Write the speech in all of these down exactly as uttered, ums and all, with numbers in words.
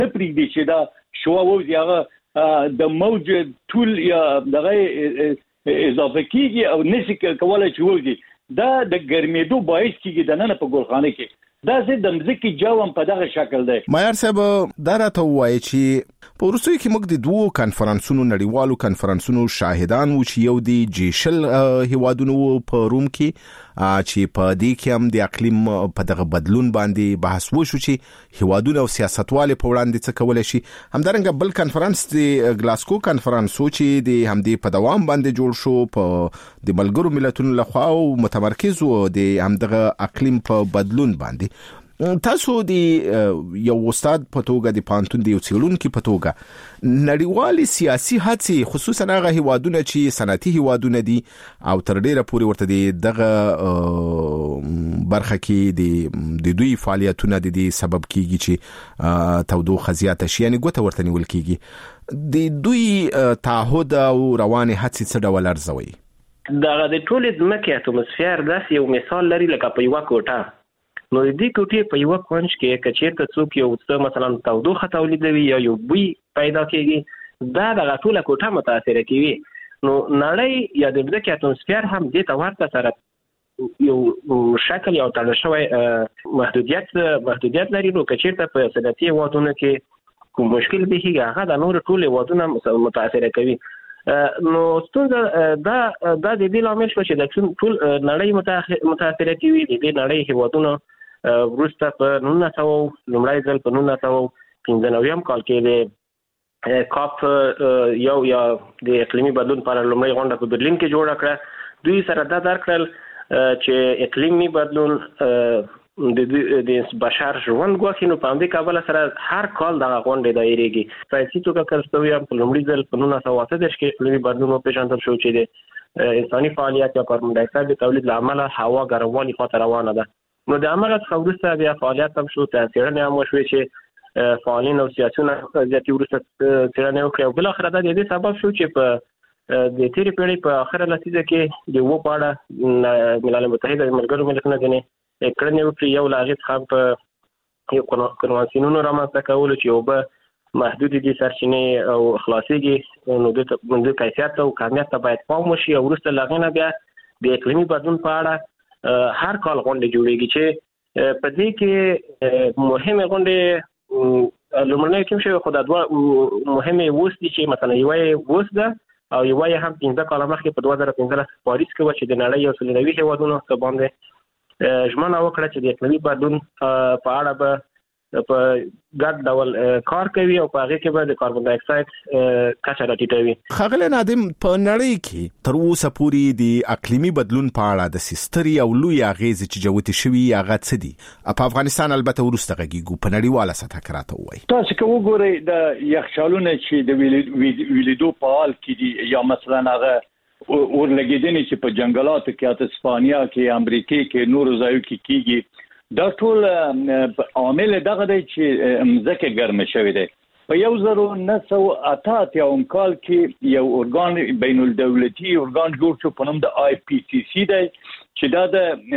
پرېږدي چې دا شوا ووځي هغه د موج ټول یا دغه اضافه کیږي او نشي کولای چې ووځي دا د ګرمېدو باعث کیږي د نن په ګلخانه کې دا زه د مځکې جوم په دغه شکل دی. مایار صاحب دا راته وایي چې په وروستیو کې موږ د دوو کانفرنسونو نړیوالو کانفرنسونو شاهدان وو چې یو د جیشل هیوادونو په روم کې چې په دې کې هم د اقلیم په دغه بدلون باندې بحث وشو چې هیوادونه او سیاستوال په وړاندې څه کولای شي. همدارنګه بل کانفرنس د ګلاسکو کانفرنس چې د همدې په دوام باندې جوړ شو په د ملګرو ملتونو لخوا او متمرکز و د همدغه اقلیم په بدلون باندې. تاسو د یو استاد په توګه د پانتون د یو څېړونکي په توګه نړیوالې سیاسي هڅې خصوصا هغه هیوادونه چې صنعتي هیوادونه دي او تر ډیره پورې ورته دغه برخه کې د دوی فعالیتونه د دې سبب کیږي چې تودوخه زیاته شي یعنی ګوته ورته نیول کیږي د دوی تعهد او رواني هڅې څه ډول ارزوي؟ دغه د ټولې ځمکې اتموسفیر داسې یو مثال لري لکه په یوه کوټه. نو د دې کوټې په یوه کونج کې که چېرته څوک یو څه مثلا تودوخه تولیدوي یا یو بوی پیدا کېږي دا دغه ټوله کوټه متاثره کوي. نو نړۍ یا د ځمکې اتموسفیر هم دې ته ورته سره یو شکل یو تړل شوی محدودیت محدودیت لري. نو که چېرته په صنعتي هیوادونو کې کوم مشکل پیښیږي هغه د نورو ټولو هیوادونه متاثره کوي. نو ستونزه دا دا د دې لامل شو چې د ټول نړۍ متاثره کوي. د دې نړۍ هیوادونه وروسته په نولس سوه لومړی ځل په نولس سوه پنځه نوي کال کې د کاپ یو یا د اقلیمي بدلون په اړه لومړۍ غونډه په برلین کې جوړه کړه. دوی سره دا درک کړل چې اقلیمي بدلون د بشر ژوند ګواښي. نو په همدې کبله سره هر کال دغه غونډې دایریږي. په سیاسي توګه کلستوي هم په لومړي ځل په نولس سوه اته دېرش کې اقلیمي بدلون وپېژندل شو چې د انساني فعالیت یا کاربن ډای اکساید د تولید له امله هوا ګرموالي خواته روانه ده. نو د هماغه څخه وروسته بیا فعالیت هم شو، څېړنې هم وشوې چې فعالین او سیاسیون زیاتې وروسته څېړنې وکړې او بالاخره دا د دې سبب شو چې په د تېرې پېړۍ په آخره لسیزه کې د اوبو په اړه ملل متحده د ملګرو ملتونو ځینې کړنې وکړي. یو له هغې څخه په یو کنوانسیونونو رامنځته کولو چې اوبه محدودې دي، سرچینې او خلاصېږي، نو د کیفیت او کمیت ته باید پام وشي. او وروسته له هغې نه بیا د اقلیمي بدلون په اړه هر کال غونډې جوړېږي چې په دې کې مهمې غونډې لومړنۍ کوم شوې خو دا دوه مهمې اوس دي چې مثلا یوه یې اوس ده او یوه یې هم پنځه کاله مخکې په دوه زره پنځلس پاریس کې وه چې د نړۍ یو سل نوي هېوادونو څخه باندې ژمنه وکړه چې د اقلیمي بدلون په اړه به په ګډ ډول کار کوي او په هغې کې به د کاربن ډای اکساید کچه راټیټوي. ښاغلی نادم، په نړۍ کې تر اوسه پورې د اقلیمي بدلون په اړه د سترې او لویې اغېزې چې جوتې شوي هغه څه دي؟ په افغانستان البته وروسته غږیږو، په نړیواله سطحه کې راته ووایي. تاسو که وګورئ د یخچالونه چې د ویلیدو په حال کې دي یا مثلا هغه اورلګېدنې چې په جنګلاتو کې اته اسپانیا کې، امریکې کې، نورو ځایو کې کېږي، دا ټول عامل دغه دی چې مځکه ګرمه شوې ده. په یو زر نه سوه اته اتیا کال کې یو ارګان بین الدولتي ارګان جوړ شو په نوم د آی پی سی سی دی چې دا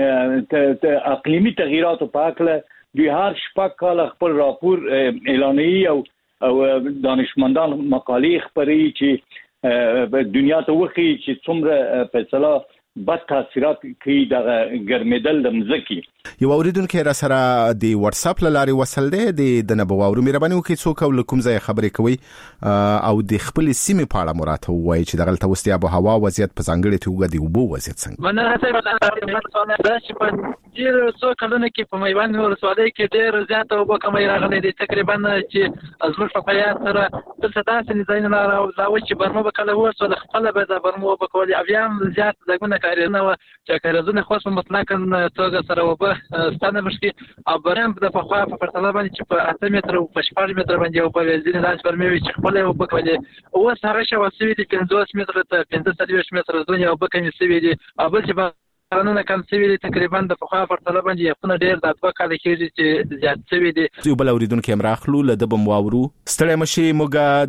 د اقلیمي تغییراتو په هکله دوی هر شپږ کاله خپل راپور اعلانوي او دانشمندان مقالې خپروي چې دنیا ته وښیي چې څومره په اصطلاح بد تاثیرات کوي د ګرمېدل د مځکې. یو اوریدونکی را سره د واتس اپ له لارې وصل دی، د د نه به واورو. مهرباني وکړئ څوک او له کوم ځایه خبرې کوئ او د خپلې سیمې په اړه مو راته ووایئ چې دغلته اوس د آب و هوا وضعیت په ځانګړې توګه د اوبو وضعیت څنګه؟ مننه صاحب. دا چې په ډېرو څو کلونو کې په میوند ولسوالۍ کې ډېر زیاته اوبه کمی راغلی دی، تقریبا چې زموږ په فعالیت سره دلته داسې ځایونه راولاوه چې برمه به کله ورسوله خپله به دا برمه اوبه کولې او بیا هم زیات ځایونه کاریزونه وه چې کاریزونه خاص په مطلقا توګه سره اوبه ستانه مشکې او برم د پخوا په پرتله باندې چې په اته متره او په شپږ متره باندې اوبه وې، ځینې داسې برمې وې چې خپله اوبه کولې. اوس هغه شوه سوي دي پنځوس متره ته پنځه څلوېښت متره ځینې اوبه کمې سوي دي. او بل چې قانون کم شوي دي تقریبا د پخوا پرتله باندې یقونه ډیر د دوه کال کېږي چې زیات شوي دي. یو بل اوریدونکو هم راخلو له دبم واورو ستړی مشي موږ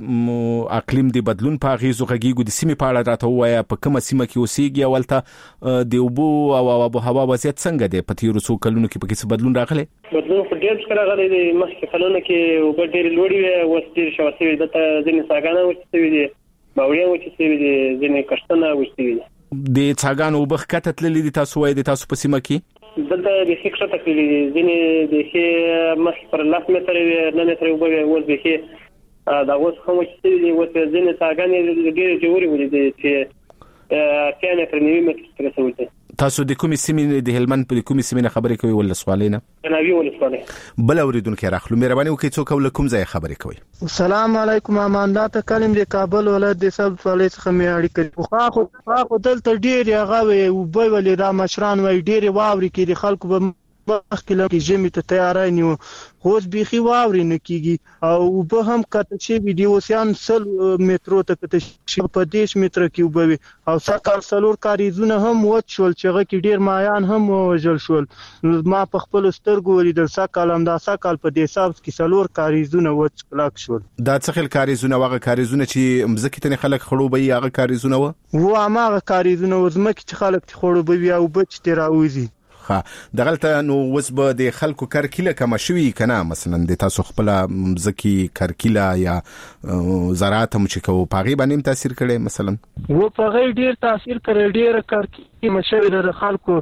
د اقلیم د بدلون په غیزو غږیږو د سیمې په اړه راته وایا په کومه سیمه کې اوسېږي اولته د اوبو او آب و هوا وضعیت څنګه دی په تیرو څو کلونو کې په کې څه بدلون راغلی؟ بدلون خو ډېر څه راغلی دی. مخکې کلونه کې اوبه ډېرې لوړې وې، اوس ډېرې شوه شوي دلته ځینې څاګانې وچې شوي دي، باوړیان وچې شوي دي، ځینې کښتونه وچې شوي دي. د څاګانو اوبه ښکته تللي دي تاسو وایي د تاسو په سیمه کې؟ دلته بیخي ښکته تللي دي، ځینې بیخي مخکې پر لس متره وې، نه متره اوبه وې، اوس بیخي دا اوس هم وچې شوي دي. اوس ځینې څاګانې ډېرې ژورې ولیدې چې اتیا متره نوي متره ته رسولي دي. تاسو د کومې سیمې د هلمند په کومې سیمې نه خبرې کوئ؟ ولسوالۍ نه؟ ناوی ولسوالۍ. بل اوریدونکو راخلو مهرباني وکړئ څوک له کوم ځای خبرې کوئ؟ السلام علیکم. اماندا ته کلم د کابل ولایت د سب ولایت څخه مې اړیکه خو خو خو دلته ډېر هغه وبوي ولې را مشران وای ډېر واوري کې د خلکو به مخکې لکه جمی ته تیاری نیو، خو اوس بیخي واوري نه کېږي او اوبه هم کته شوي دي. اوسیان سل مترو ته کته شوي، په دېرش متره کې اوبه وي او سږکال څلور کاریزونه هم وچ شول چې هغه کې ډېر مایان هم ووژل شول. ما په خپلو سترګو ولیدل سږکال همدا سږکال په دې حساب کې څلور کاریزونه وچ کلک شول. دا څه خل کاریزونه هغه کاریزونه چې مځکې ته خلک خړوبوي هغه کاریزونه و؟ و هماغه کاریزونه و ځمکې چې خلک ته خړوبوي او اوبه چې ترې راوځي. ها دغلته نو وس به د خلکو کرکیله کم شوي کنه؟ مثلا د تاسو خپل مزکی کرکیله یا زراعت هم چې کو پاغي باندې تاثیر کړي مثلا؟ و پاغي ډیر تاثیر کړي، ډیر کرکیله مشوي د خلکو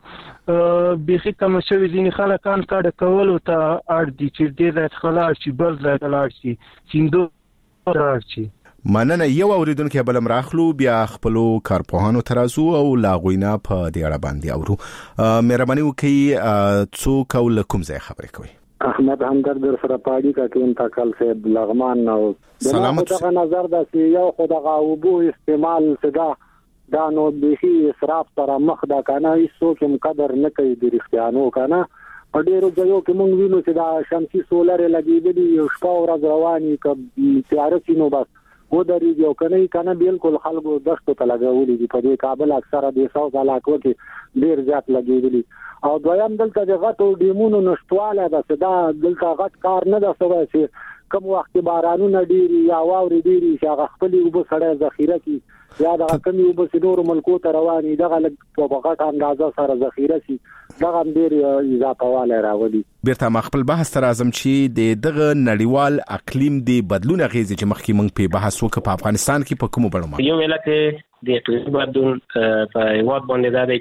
بيخي کم شوي دي. خلکان کډه کول او ته اړ دي چې ډیر خلاص شي بل ځای لاړ شي سیندو راځي. مننه. یو اوریدونکو بلم راخلو بیا خپلو کارپوهانو ترازو او لاغوینا په دې اړه باندې اورو. مهرباني وکړئ څوک او کوم ځای خبرې کوي؟ احمد همدرد در سره پاړی کا کې انتقال صاحب لغمان او سلامت. دغه نظر د یو خدغه اوبو استعمال صدا دا نو بيخي اسراف سره مخ دا کنه هیڅ کوم قدر نه کوي د رښتیانو کنه. په ډیرو ځایو کې مونږ وینو چې دا شمسي سولر لګېدلي یو شپه ورځ رواني ک تیار شینو بس و درې یو کنه کنه بالکل خلکو دښتو ته لګولې دي. په دې کابل اکثره د ساوث علاقو کې ډیر زیات لګېدلي او دویم دلته د غټو ډیمونو نشټواله ده چې دا دلته غټ کار نه ده سوی چې کوم وخت بارانونه ډیری یا واوري ډیری چې هغه خپل اوبه سړی ذخیره کی یا د کمی اوبه چې نور ملکو ته رواني دغه لږ په غټ اندازه سره ذخیره شي دغه ډیر اضافه واله راولي. بیرته ما خپل بحث تر اعظم چې د دغه نړیوال اقلیم دی بدلون غیزه چې مخکې مونږ په بحث وکړو په افغانستان کې په کومو بڼو؟ یو ویل کې د اقلیم بدلون په هیواد باندې دا دی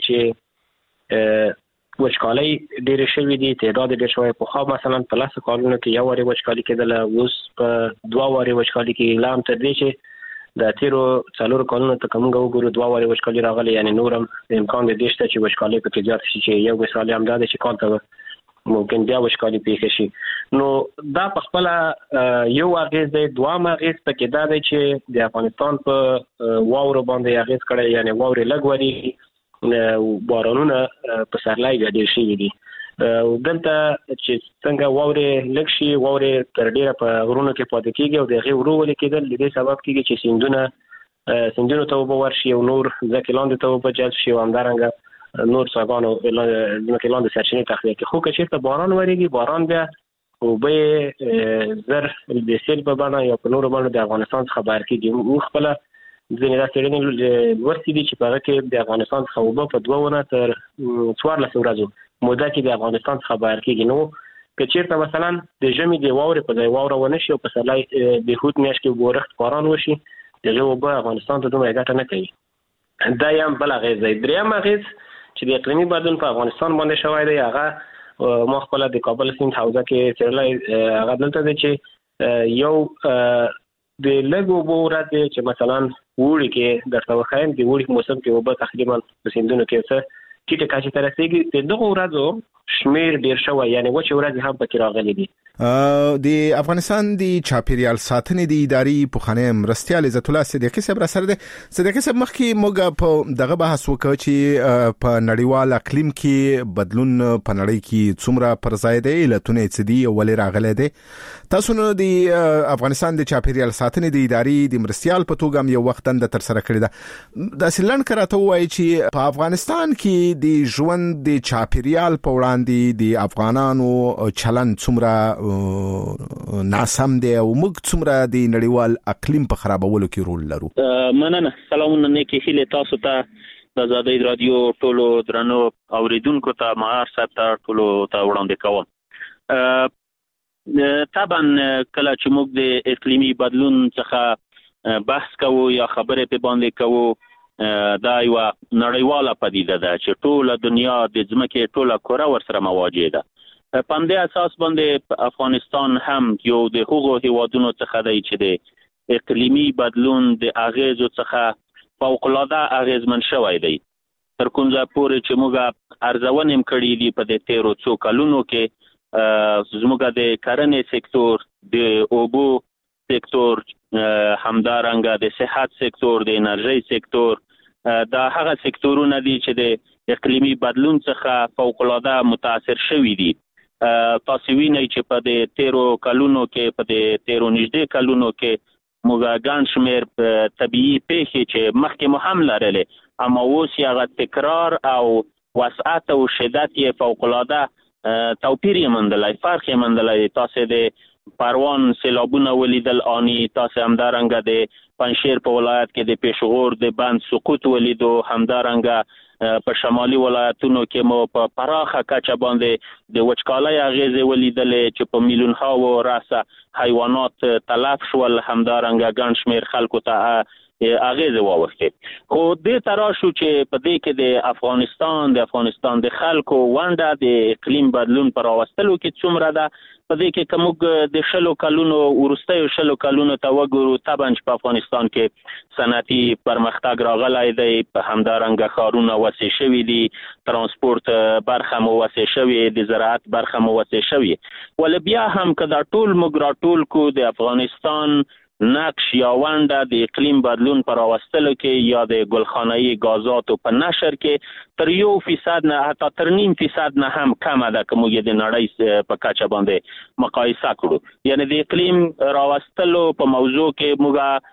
چې وچکالي ډېر شوې دي، تعداد ډېر شوی. په خو مثلا په لاس کالونو کې یو وری وچکالي کېدل، اوس په دوه وری وچکالي کې اعلان تر دې چې د تیرو څلور کالونو ته کومه وګورو دوه وری وچکالي راغلي، یعنی نورم امکان دی شته چې وچکالي په کې زیات شي. چې یو مثال هم دا دی چې کال ته ممکن بیا وچکالي پیښ شي. نو دا په خپل یو اغیز دی. دوام اغیز پکې دا دی چې د افغانستان په واورو باندې اغیز کړی، یعنی واوري لږ وری بارانونه په سرلای ډېر شي دي. دلته چې څنګه واوري لږ شي، واوري تر ډیره په غرونو کې پاتې کیږي او د غي ورو ولې کېدل د دې سبب کیږي چې سیندونه سیندونو ته وبو ورشي او نور ځکه لاندې ته وبو جذب شي او همدارنګه نور څاګانو ځکه لاندې سرچینې تخلیه کوي. خو که چېرته باران وريږي، باران بیا او به زر د سیل په بڼه یا په نور باندې د افغانستان څخه بهر کیږي. مو خپل ځینې دا څېړنې ورسې دي چې په هغه کې د افغانستان څخه اوبه په دوه ونه تر څوارلس ورځو موده کې د افغانستان څخه بهر کېږي. نو که چېرته مثلا د ژمي د واورې په ځای واوره ونه شي او په سرلای د هوت میاشت کې ورښت باران وشي، د هغې اوبه افغانستان ته دومره ګټه نه کوي. دا یو بل اغېز دی. درېیم اغېز چې د اقلیمي بدلون په افغانستان باندې شوی دی، هغه ما خپله د کابل سیند حوزه کې څېړلی، هغه دلته دی چې یو د لږ اوبو ورځ چې مثلا وړي کې درته وښایم د وړي موسم کې اوبه تقریبا په سیندونو کې څه ټیټه کچې ته رسېږي. د دغو ورځو شمېر ډېر شوی، یعنې وچې ورځې هم پکې راغلي دي. د افغانستان د چاپیریال ساتنې د ادارې پخوانی مرستیال عزت الله صدیقي صاحب را سره دی. صدیقي صاحب مخکې موږ په دغه بحث وکړو چې په نړیوال اقلیم کې بدلون په نړۍ کې څومره پر ځای دی، علتونه څه دي او ولې راغلی دی. تاسو نو د افغانستان د چاپیریال ساتنې د ادارې د مرستیال په توګه هم یو وخت دنده ترسره کړې ده. داسې لنډ کراته ووایي چې په افغانستان کې د ژوند د چاپیریال په وړاندې د افغانانو چلند څومره ناسم دی او موږ څومره د نړیوال اقلیم په خرابولو کې رول لرو. مننه. سلامونه نیکی هیله تاسو ته د آزادۍ رادیو ټولو درنو اوریدونکو ته مهار صاحب ته ټولو ته وړاندې کوم. طبعا کله چې موږ د اقلیمي بدلون څخه بحث کوو یا خبرې په باندې کوو، دا یو نړیواله پدیده ده چې ټوله دنیا د ځمکې ټوله کره ورسره مواجه ده. په همدې اساس باندې افغانستان هم یو د هغو هیوادونو څخه دی چې د اقلیمي بدلون د اغیزو څخه فوق‌العاده اغیزمن شوی دی. تر کوم ځای پورې چې موږ ارزونې هم کړي دي په د تیرو څو کلونو کې زموږ د کرنې سکتور، د اوبو سکتور، همدارنګه د صحت سکتور، د انرژۍ سکتور، دا هغه سکتورونه دي چې د اقلیمي بدلون څخه فوق‌العاده متاثر شوي دي. تاسو وینئ چې په د تیرو کلونو کې، په د تیرو نږدې کلونو کې موږ ګڼ شمېر طبیعي پیښې چې مخکې مو هم لرلې، اما اوس یې هغه تکرار او وسعت او شدت یې فوق‌العاده توپیر یې موندلی، فرق یې موندلی. تاسو د پروان سیلابونه ولیدل آني، تاسو همدارنګه د پنجشیر په ولایت کې د پېښور د بند سقوط ولیدو، همدارنګه په شمالي ولایتونو کې مو په پراخه کچه باندې د وچکالۍ اغیزې ولیدلې چې په میلیون‌ها راسه حیوانات تلف شول، همدارنګه ګڼ شمېر خلکو ته اغیزې واوښتې. خو دې ته راشو چې په دې کې د افغانستان د افغانستان د خلکو ونډه د اقلیم بدلون په راوستلو کې څومره ده. په دې کې که موږ د شلو کلونو وروستیو شلو کلونو ته وګورو، طبعا چې په افغانستان کې صنعتي پرمختګ راغلی دی، په همدارنګه ښارونه وسع شوي دي، ترانسپورت برخه مو وسع شوي، د زراعت برخه مو وسع شوي. ولې بیا هم که دا ټول موږ راټول کو، د افغانستان نقش یا ونډه د اقلیم بدلون پر راوستلو کې یا د ګلخانه‌ای غازاتو په نشر کې تر یو فیصد نه حتی تر نیم فیصد نه هم کمه ده که موږ د نړۍ په کچه باندې مقایسه کړو. یعنی د اقلیم راوستلو په موضوع کې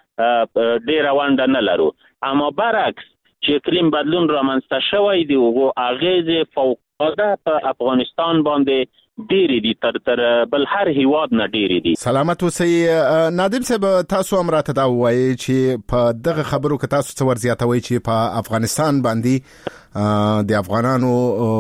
موږ ډېره ونډه نه لرو. اما برعکس چې اقلیم بدلون رامنځته شوی دی، هغو اغیزې فوق‌العاده په افغانستان باندې ډېری دي، تر تر بل هر هیواد نه ډېری دي. سلامت اوسئ. نادم صاحب تاسو هم راته دا ووایئ چې په دغه خبرو کې تاسو څه ور زیاتوئ چې په افغانستان باندې د افغانانو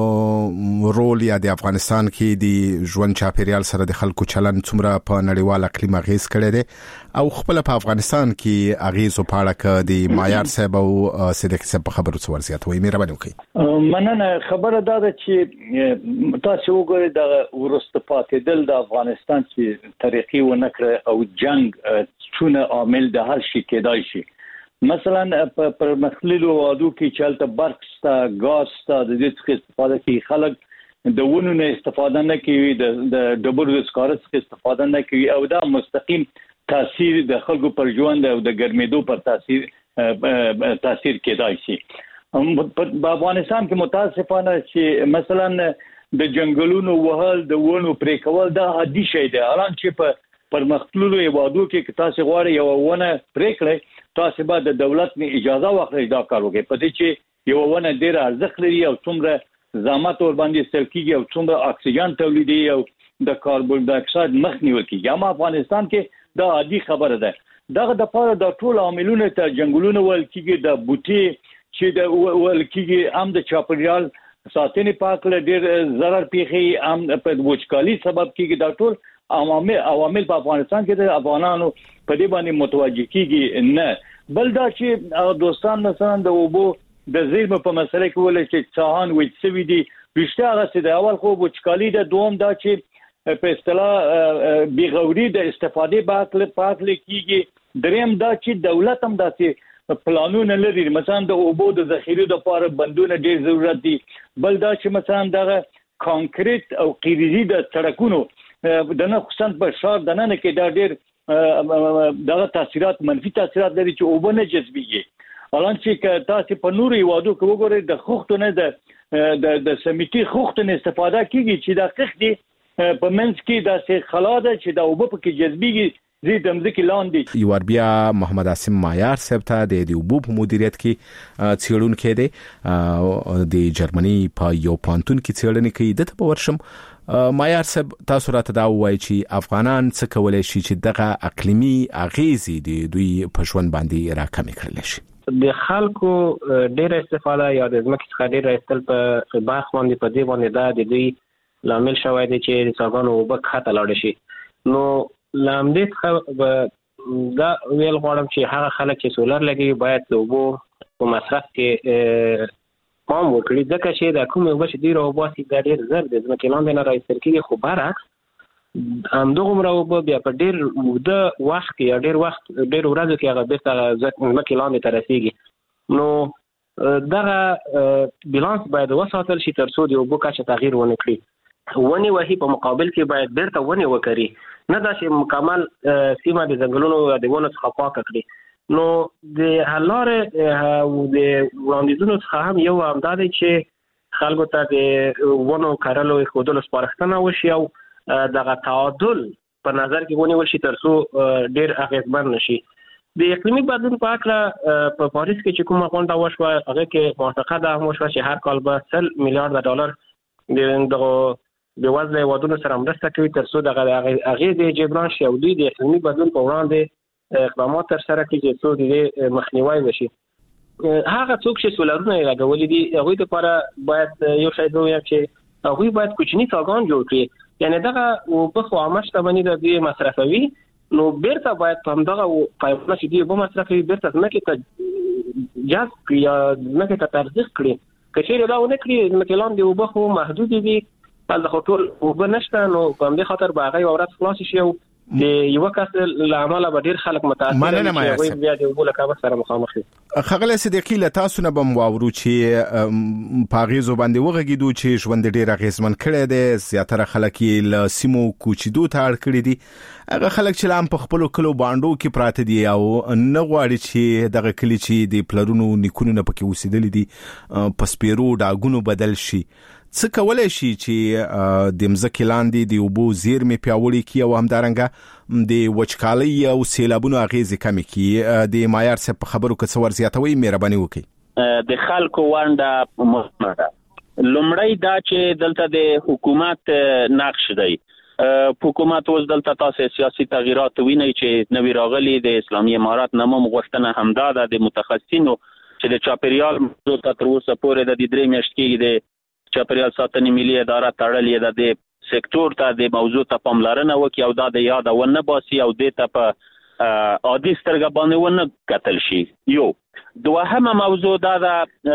رول یا د افغانستان کې د ژوند چاپیریال سره د خلکو چلند څومره په نړیوال اقلیم اغیز کړی دی، او خپل په افغانستان کې اغیزو په اړه که د معیار صاحب او صدیقي صاحب په خبرو څه ور زیاتوئ. مهرباني وکړئ. مننه. خبره دا ده چې تاسو وګورئ د ورسته پاتېدل د افغانستان چې ترقی ونه کړ او جنگ څونه عامل د هر شي کېدای شي. مثلا په پرمختللو هیوادو کې چې هلته برق شته، ګاز شته، د دې څخه استفاده کوي خلک، د ونو نه استفاده نه کوي، د ډبرو د سکاره څخه استفاده نه کوي، او دا مستقیم تاثیر د خلکو پر ژوند او د ګرمېدو پر تاثیر تاثیر کېدای شي. په افغانستان کې متاسفانه چې مثلا د جنگلونو وهل، د ونو پرې کول دا عادي شی دی. الان چې په پرمختللو هیوادو کې تاسو غواړئ یو ونه پرې کړئ، تاسو به د دولت نه اجازه واخلئ دا کار وکړئ، په دې چې یو ونه ډېر ارزښت لري او څومره زحمت ور باندې استعمال کیږي او څومره اکسیجن تولیدي او د کاربن ډای اکساید مخنیوي کیږي. اما افغانستان کې دا عادي خبره ده. دغه د پاره د ټول عاملونو ته جنگلونو ول کیږي، د بوټي چې د ول کیږي، هم د چاپیریال ساتنې پاک له ډېر ضرر پیخي، هم په وچکالي سبب کیږي. دا ټول عوامل عوامل په افغانستان کې د افغانانو په دې باندې متوجه کیږي نه. بل دا چې دوستان مثلا د اوبو د زیرمو په مسله کې ولې چې څاهان وڅوي دي، رښتیا هغه چې د اول خو وچکالي د دوم دا چې په اصطلاح بیغوري د استفادې باکله پاکله کیږي، دریم دا چې دولت هم داسې پلانونه لري، مثلا د اوبو د ذخیره لپاره بندونه ډېر ضرورت دي. بل دا چې مثلا دغه کانکریټ او قیریزي د سړکونو د نه خصوصا په شهر د نه کې دا ډېر دغه تاثیرات منفي تاثیرات لري چې اوبه نه جذبېږي الان چې تاسو په نورو هیوادو کې وګورئ د خوختو نه د د د سمیټي خوختو نه استفاده کیږي چې دا خختي په منځ کې د سه خلا ده چې دا اوبه پکې جذبېږي زی دمځکې لاندې یو بیا محمد عاصم مایار صاحب ته د اوبو په مدیریت کې څېړونکی دی د جرمني په یو پانتون کې څېړنې کوي د ته ورشم مایار صاحب تاسو راته دا وایي چې افغانان څه کولای شي چې دغه اقلیمي اغیزې د دوی په ژوند باندې راکمې کړل شي د خلکو ډېر استفاده یا د ځمکې څخه ډېر راایستل په باغ باندې په دې باندې دا د دوی لامل شوی دی چې څاګانو اوبه کښته لاړې شي نو لامدې څخه دا ویل غواړم چې هغه خلک چې سولر لګي باید د اوبو په مصرف کې پام وکړي ځکه چې دا کومې اوبه چې دوی راوباسي دا ډېر زر د ځمکې لاندې نه راایستل کېږي خو برعکس همدغومره اوبه بیا په ډېر اوږده وخت کې یا ډېر وخت ډېر ورځو کې هغه بېرته ځمکې لاندې ته رسېږي نو دغه بیلانس باید وساتل شي تر څو د اوبو کچه تغییر ونه کړي ونې وهي په مقابل کې باید بیرته ونې وکړي نه دا چې مکمل سیمه د ځنګلونو د ونو څخه پاکه کړي نو د حل لارې او د وړاندیزونو څخه هم یو همدا دی چې خلکو ته د ونو کرلو ایښودلو سپارښتنه وشي او دغه تعادل په نظر کې ونیول شي تر څو ډېر اغېزمن نشي د اقلیمي بدلون په هکله په پاریس کې چې کومه غونډه وشوه هغه کې موافقه ده هم وشوه چې هر کال به سل میلیارډ ډالر د دغه د وضع هیوادونو سره مرسته کوي تر څو دغه اغېزې جبران شي او دوی د اقلیمي بدلون په وړاندې اقدامات ترسره کړي چې څو د دې مخنیوی وشي هغه څوک چې سولرونه یې لګولي دي هغوی لپاره باید یو شی ووایم چې هغوی باید کوچني څاګان جوړ کړي یعنې دغه اوبه خو عامه شتمني ده دوی مصرفوي نو بیرته باید په همدغه پایپونه چې دوی اوبه مصرفوي بیرته ځمکې ته جذب کړي یا ځمکې ته ترجیح کړي که چېرې دا ونه کړي ځمکې لاندې اوبه خو محدودې دي هلته خو ټول اوبه نشته نو په همدې خاطر به هغه یوه ورځ خلاصې شي او د یوه کس له امله به ډېر خلک متاثره وي چې هغوی بیا د اوبو له کمښت سره مخامخ وي. ښاغلی صدیقي له تاسو نه به م واورو چې په اغېزو باندې وغږېدو چې ژوند ډېر اغېزمن کړی دی زیاتره خلک یې له سیمو کوچېدو ته اړ کړي دي هغه خلک چې لا هم په خپلو کلو بانډو کې پراته دي او نه غواړي چې دغه کلي چې د پلرونو نیکونو نه پکې اوسېدلي دي په سپېرو ډاګونو بدل شي څه کولای شي چې د مځکې لاندې د اوبو زیرمې پیاوړې کړي او همدارنګه د وچکالۍ او سیلابونو اغېزې کمې کړي د مایار صاحب په خبرو کې څه ور زیاتوي مهرباني وکړئ. د خلکو ونډه مهمه ده. لومړی دا چې دلته د حکومت نقش دی. حکومت اوس دلته تاسو سیاسي تغییرات وینئ چې نوی راغلي د اسلامي امارات نه هم غوښتنه همدا ده د متخصصینو چې د چاپیریال موضوع ته تر اوسه پورې د درې میاشتې کېږي د چاپیریال ساتنې ملي اداره تړلې ده د سکتور ته د موضوع ته پاملرنه وکړي او دا د یاده ونه باسي او دې ته په عادي سترګه باندې ونه کتل شي. یو دوهمه موضوع دا ده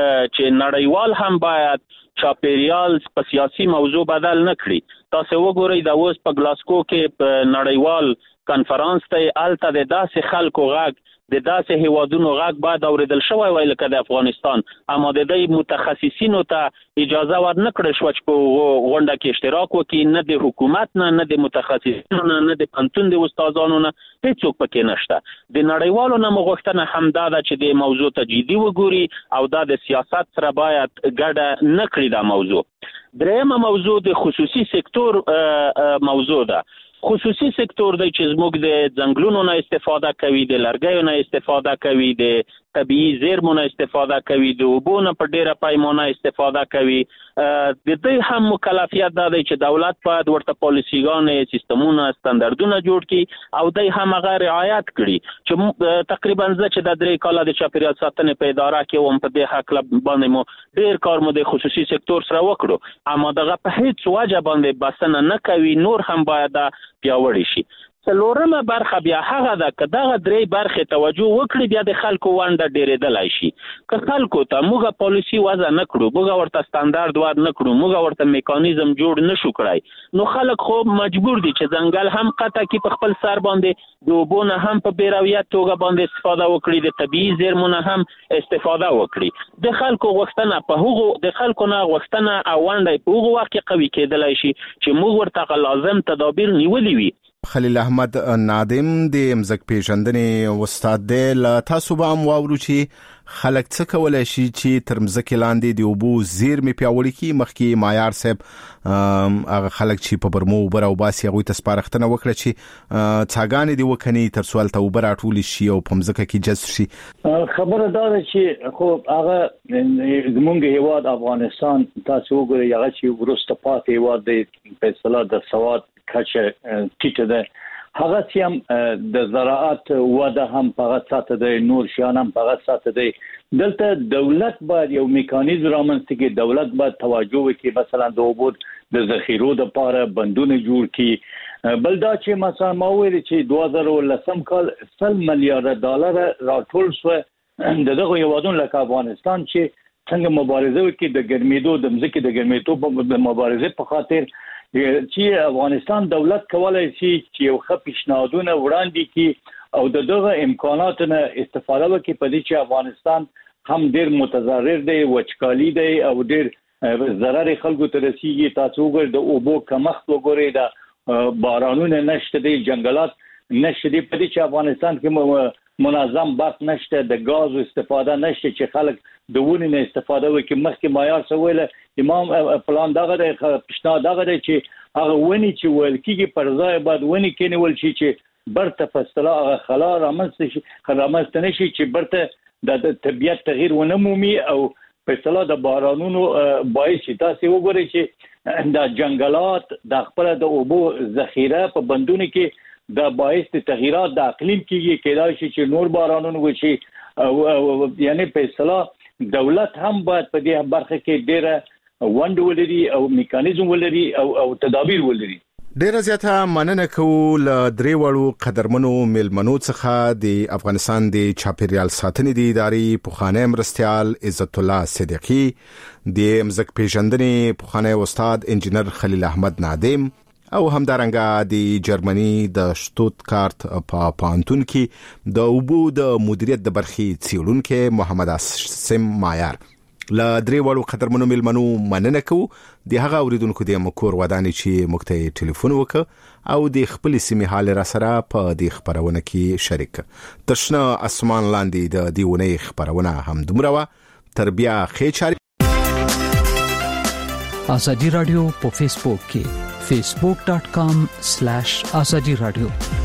چې نړیوال هم باید چاپیریال په سیاسي موضوع بدل نه کړي. تاسو وګورئ دا اوس په ګلاسکو کې په نړیوال کنفرانس ته هلته د داسې خلکو غږ د داسې هیوادونو غږ باید اورېدل شوی وای لکه د افغانستان اما د دې متخصصینو ته اجازه ور نه کړل شوه چې په غونډه کې اشتراک وکړي نه د حکومت نه نه د متخصصینو نه نه د پوهنتون د استادانو نه هیڅوک پکې نشته. د نړیوالو نه مو غوښتنه همدا ده چې د موضوع ته جدي وګوري او دا د سیاست سره باید ګډه نه کړي دا موضوع. درېیمه موضوع د خصوصي سکتور موضوع ده. خصوصي سکتور دی چې زموږ د ځنګلونو نه استفاده کوي د لرګیو نه استفاده کوي د طبیعي زیرمو نه استفاده کوي د اوبو نه په ډیره پیمانه استفاده کوي د دې هم مکلفیت دا دی چې دولت باید ورته پالیسیګانې سیستمونه ستاندردونه جوړ کړي او دوی هم هغه رعایت کړي چې تقریبا زه چې د درې کاله د چاپیریال ساتنې په اداره کې وم په دې حق باندې مو ډیر کار مو د خصوصي سکتور سره وکړو اما دغه په هیڅ وجه باندې بسنه نه کوي نور هم باید پیاوړی شي. څلورمه برخه بیا هغه ده که دغه درې برخې توجه وکړي بیا د خلکو ونډه ډېرېدلی شي. که خلکو ته موږ پالیسي وضع نه کړو، موږ ورته ستاندارد وضع نه کړو، موږ ورته میکانیزم جوړ نه شو کړی، نو خلک خو مجبور دي چې ځنګل هم قطع کړي په خپل سر باندې، د اوبو نه هم په بېرویت توګه باندې استفاده وکړي، د طبیعي زیرمو نه هم استفاده وکړي. د خلکو غوښتنه په هغو د خلکو نه غوښتنه او ونډه په هغو وخت کې قوي کېدلی شي چې موږ ورته لازم تدابیر نیولي وي. خلیل احمد نادم د مزک پیژندنې استاد دی. له تاسو به هم واورو چې خلک څه کولی شي چې تر مزکې لاندې د اوبو زیرمې پیاوړي کړي. مخکې مایار صاحب هغه خلک چې په برمو اوبه راوباسي هغوی ته سپارښتنه وکړه چې څاګانې دې وکني تر څو هلته اوبه راټولې شي او په مځکه کې جذب شي. خبره دا ده چې خو هغه زموږ هیواد افغانستان تاسو وګورئ هغه چې وروسته پاتې هیواد دی په اصطلاح د سواد کچه ټیټه ده، هغه چې هم د زراعت وده هم په ساته دی، نور شیان هم په ساته دی. دلته دولت باید یو میکانیزم رامنځته کړي، دولت باید توجه وکړي، مثلا د اوبو د ذخیرو لپاره بندونه جوړ کړي. بل دا چې مثلا ما ویل چې دوه زره ولسم کال سل میلیارډ ډالر راټول شو د دغه هیوادونو لکه افغانستان چې څنګه مبارزه وکړي د ګرمېدو د مځکې د ګرمېدو په مبارزه په خاطر چې افغانستان دولت کولای شي چې یو ښه پیشنهادونه وړاندې کړي او د دغه امکاناتو نه استفاده وکړي په دې چې افغانستان هم ډیر متضرر دی، وچکالي دی او ډیر ضرر خلکو ته رسیږي. تاسو وګورئ د اوبو کمښت وګورئ، د بارانونه نشته دی، جنگلات نشته دی، په دې چې افغانستان کې منظم برق نشته، د غاز استفاده نشته چې خلک د ونې نه استفاده وکړي. مخکې معیار څه ویل امام پلان دغه دی، پیشنهاد دغه دی چې هغه ونې چې ویل کېږي پر ځای باید ونې کېنول شي چې برته په اصطلاح هغه خلا رامنځته شي رامنځته نه شي چې برته د طبیعت تغییر ونه مومي او په اصطلاح د بارانونو باعث شي. تاسو وګورئ چې د جنگلات د خپل د اوبو ذخیره په بندونو کې د باعث د تغییرات د اقلیم کېږي، کېدای شي چې نور بارانونه وشي او یعنی په اصطلاح دولت هم باید په دې برخه کې ډېره ونډه ولري او میکانیزم ولري او او تدابیر ولري. ډیره زیاته مننه کوو له درې وړو قدرمنو میلمنو څخه د افغانستان د چاپیریال ساتنې د ادارې پخوانی مرستیال عزت الله صدیقی، د مزک پیژندنې پخوانی استاد انجینر خلیل احمد نادم او همدارنګه د جرمني د شتوتګارت په پانتون کې د اوبو د مدیریت د برخې څیړونکی محمد عاصم مایار. له درې وړو قدرمنو میلمنو مننه کوو د هغه اوریدونکو د مکور ودانې چې موږ ته ټلیفون وکړ او د خپل سیمې حال را سره په دې خبرونه کې شریک. تشنه اسمان لاندې د دې ونې خبرونه هم دومره وه. تر بیا ښې چارې. آزادی رادیو په فیسبوک کې facebook dot com slash azadi radio